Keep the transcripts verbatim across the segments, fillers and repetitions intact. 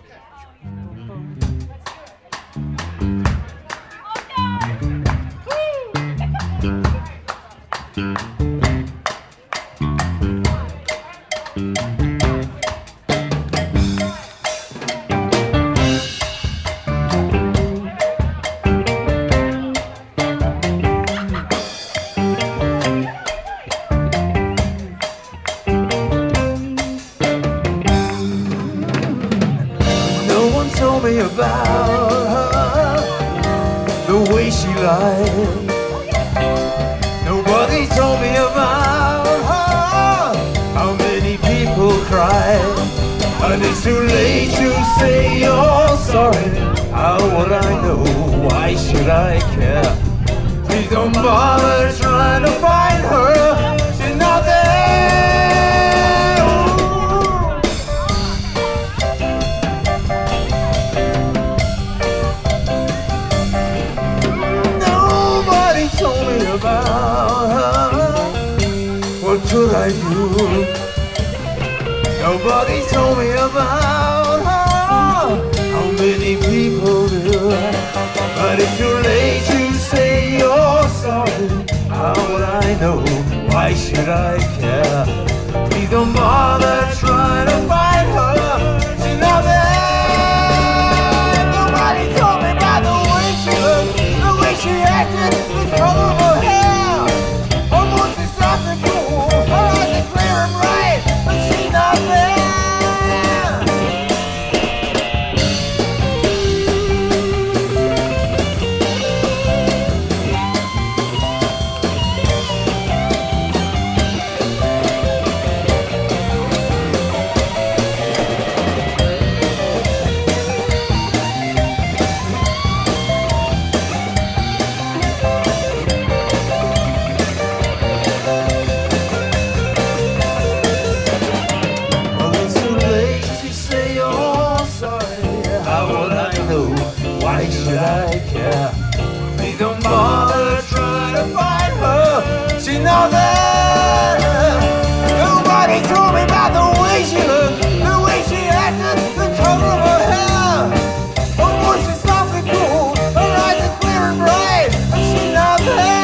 Told me about her, the way she lied. Nobody told me about her, how many people cried. And it's too late to say you're sorry. How would I know? Why should I care? Please don't bother trying to find her. She's not there. Told me about her. What could I do? Nobody told me about her. How many people do? But it's too late to say you're sorry. How would I know? Why should I care? Please don't bother trying to find her. She's not there. Nobody told me about the way she looked, the way she acted. Color of her hair, almost as soft and cool. Her eyes are clear and bright, but she's not there. Why should I care? Please don't bother trying to find her. She's not there. Nobody told me about the way she looked, the way she acted, the color of her hair. Her voice is soft and cool, her eyes are clear and bright, and she's not there.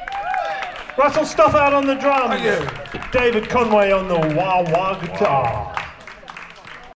Russell Stuff out on the drums. David Conway on the wah wah guitar.